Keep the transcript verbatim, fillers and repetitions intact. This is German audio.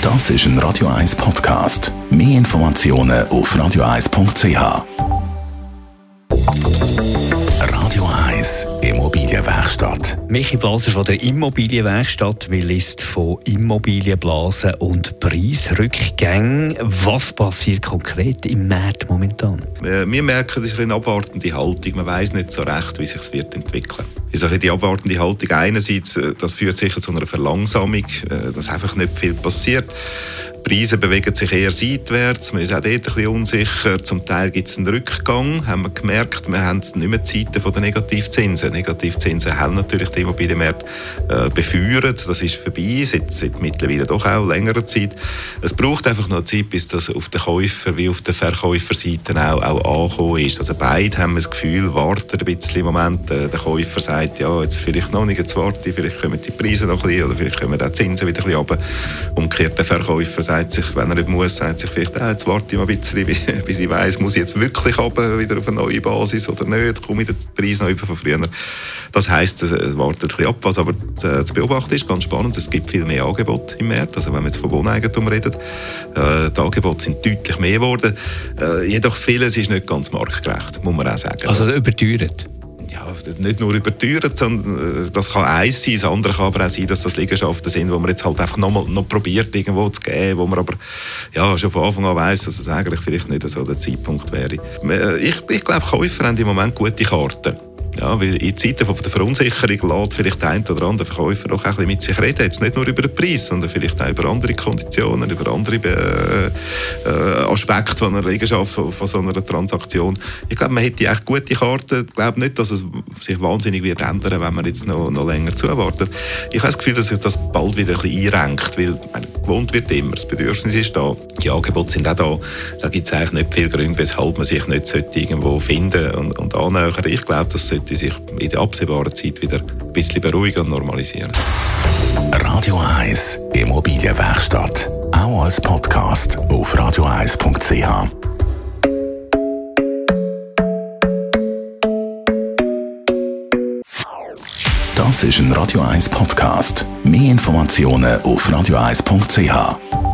Das ist ein Radio eins Podcast. Mehr Informationen auf radio eins punkt c h. Radio eins Immobilienwerkstatt. Michi Blaser von der Immobilienwerkstatt. Wir lesen von Immobilienblasen und Preisrückgängen. Was passiert konkret im Markt momentan? Wir merken, es ist eine abwartende Haltung. Man weiss nicht so recht, wie sich es wird entwickeln. Die abwartende Haltung einerseits, das führt sicher zu einer Verlangsamung, dass einfach nicht viel passiert. Die Preise bewegen sich eher seitwärts, man ist auch dort ein bisschen unsicher. Zum Teil gibt es einen Rückgang, haben wir gemerkt. Wir haben nicht mehr die Zeiten der Negativzinsen. Negativzinsen haben natürlich die Immobilienmärkte äh, befeuert. Das ist vorbei, seit, seit mittlerweile doch auch längerer Zeit. Es braucht einfach noch Zeit, bis das auf der Käufer- wie auf der Verkäuferseite auch, auch angekommen ist. Also beide haben das Gefühl, warten ein bisschen im Moment. Der Käufer sagt, ja, jetzt vielleicht noch nicht, jetzt warte ich, vielleicht kommen die Preise noch ein bisschen oder vielleicht kommen auch die Zinsen wieder ein bisschen runter. Umgekehrt der Verkäufer sagt sich, wenn er nicht muss, sagt sich vielleicht, äh, jetzt warte ich mal ein bisschen, bis ich weiss, muss ich jetzt wirklich runter, wieder auf eine neue Basis oder nicht, komme ich den Preis noch über von früher. Das heisst, es wartet ein bisschen ab. Was aber zu, zu beobachten ist, ganz spannend, es gibt viel mehr Angebote im Markt. Also wenn wir jetzt von Wohneigentum reden, äh, die Angebote sind deutlich mehr geworden. Äh, jedoch vieles ist nicht ganz marktgerecht, muss man auch sagen. Also überteuert? Ja, nicht nur überteuert, sondern das kann eins sein, das andere kann aber auch sein, dass das Liegenschaften sind, wo man jetzt halt einfach noch, mal, noch probiert, irgendwo zu geben, wo man aber ja, schon von Anfang an weiss, dass es eigentlich vielleicht nicht so der Zeitpunkt wäre. Ich, ich glaube, Käufer haben im Moment gute Karten. Ja, weil in Zeiten der Verunsicherung lässt vielleicht der ein oder andere Verkäufer auch ein bisschen mit sich reden. Jetzt nicht nur über den Preis, sondern vielleicht auch über andere Konditionen, über andere äh, äh, Aspekte von einer Liegenschaft, von, von so einer Transaktion. Ich glaube, man hätte echt gute Karten. Ich glaube nicht, dass es sich wahnsinnig wird ändern, wenn man jetzt noch, noch länger zuwartet. Ich habe das Gefühl, dass sich das bald wieder ein bisschen einrenkt, weil meine, gewohnt wird immer, das Bedürfnis ist da, die Angebote sind auch da. Da gibt es eigentlich nicht viele Gründe, weshalb man sich nicht irgendwo finden und, und annähern. Ich glaube, das sollte sich in der absehbaren Zeit wieder ein bisschen beruhigen und normalisieren. Radio eins Immobilienwerkstatt. Auch als Podcast auf radio eins punkt c h. Das ist ein Radio eins Podcast. Mehr Informationen auf radio eins punkt c h.